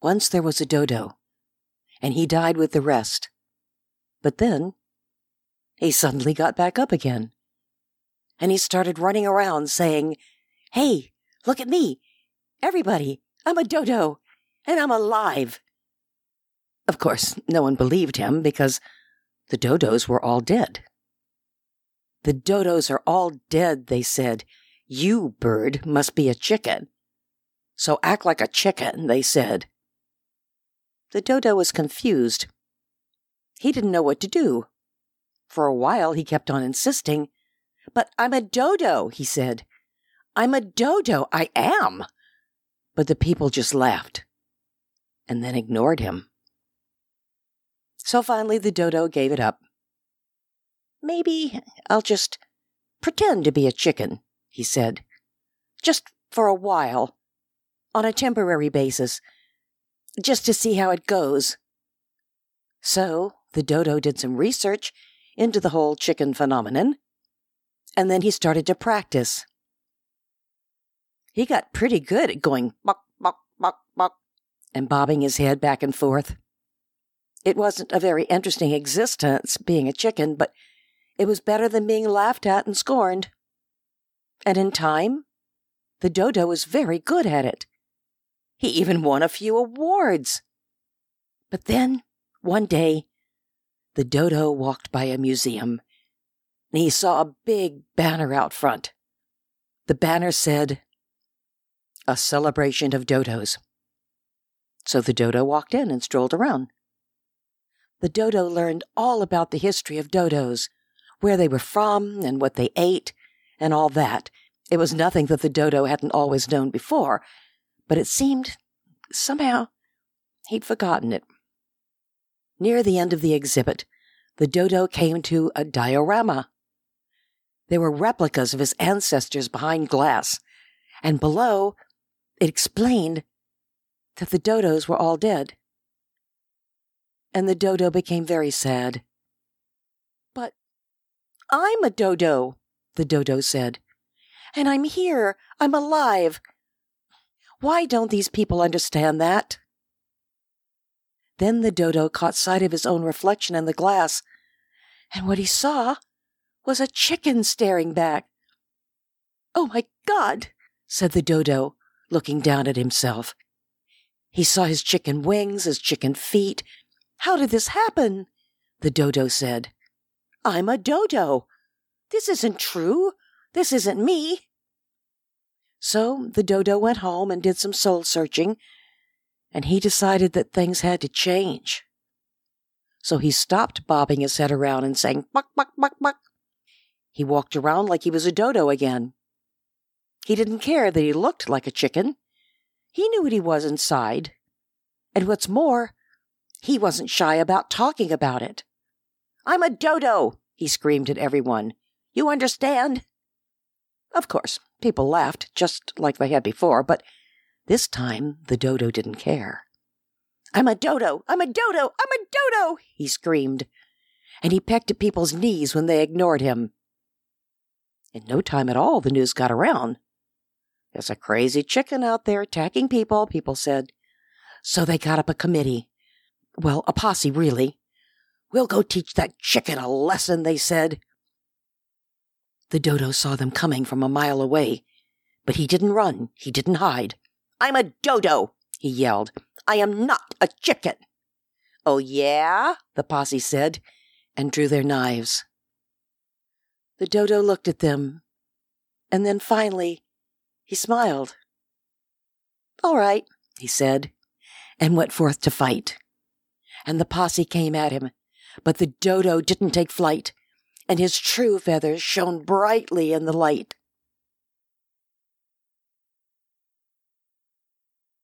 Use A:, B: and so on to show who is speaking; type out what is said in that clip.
A: Once there was a dodo, and he died with the rest. But then, he suddenly got back up again. And he started running around saying, "Hey, look at me. Everybody, I'm a dodo, and I'm alive." Of course, no one believed him because the dodos were all dead. "The dodos are all dead," they said. "You, bird, must be a chicken. So act like a chicken," they said. The dodo was confused. He didn't know what to do. For a while he kept on insisting, "But I'm a dodo," he said. "I'm a dodo, I am." But the people just laughed and then ignored him. So finally the dodo gave it up. "Maybe I'll just pretend to be a chicken," he said. "Just for a while, on a temporary basis, just to see how it goes." So the dodo did some research into the whole chicken phenomenon, and then he started to practice. He got pretty good at going buck, buck, buck, buck, and bobbing his head back and forth. It wasn't a very interesting existence, being a chicken, but it was better than being laughed at and scorned. And in time, the dodo was very good at it. He even won a few awards. But then, one day, the dodo walked by a museum, and he saw a big banner out front. The banner said, "A celebration of dodos." So the dodo walked in and strolled around. The dodo learned all about the history of dodos, where they were from and what they ate, and all that. It was nothing that the dodo hadn't always known before, but it seemed, somehow, he'd forgotten it. Near the end of the exhibit, the dodo came to a diorama. There were replicas of his ancestors behind glass, and below, it explained that the dodos were all dead. And the dodo became very sad. "But I'm a dodo," the dodo said. "And I'm here. I'm alive. Why don't these people understand that?" Then the dodo caught sight of his own reflection in the glass, and what he saw was a chicken staring back. "Oh, my God," said the dodo, looking down at himself. He saw his chicken wings, his chicken feet. "How did this happen?" the dodo said. "I'm a dodo. This isn't true. This isn't me." So the dodo went home and did some soul searching, and he decided that things had to change. So he stopped bobbing his head around and saying, "Buck, buck, buck, buck." He walked around like he was a dodo again. He didn't care that he looked like a chicken. He knew what he was inside. And what's more, he wasn't shy about talking about it. "I'm a dodo," he screamed at everyone. "You understand?" Of course, people laughed, just like they had before, but this time the dodo didn't care. "I'm a dodo! I'm a dodo! I'm a dodo!" he screamed, and he pecked at people's knees when they ignored him. In no time at all, the news got around. "There's a crazy chicken out there attacking people," people said. So they got up a committee. Well, a posse, really. "We'll go teach that chicken a lesson," they said. The dodo saw them coming from a mile away, but he didn't run, he didn't hide. "I'm a dodo," he yelled. "I am not a chicken." "Oh, yeah?" the posse said, and drew their knives. The dodo looked at them, and then finally he smiled. "All right," he said, and went forth to fight. And the posse came at him, but the dodo didn't take flight, and his true feathers shone brightly in the light.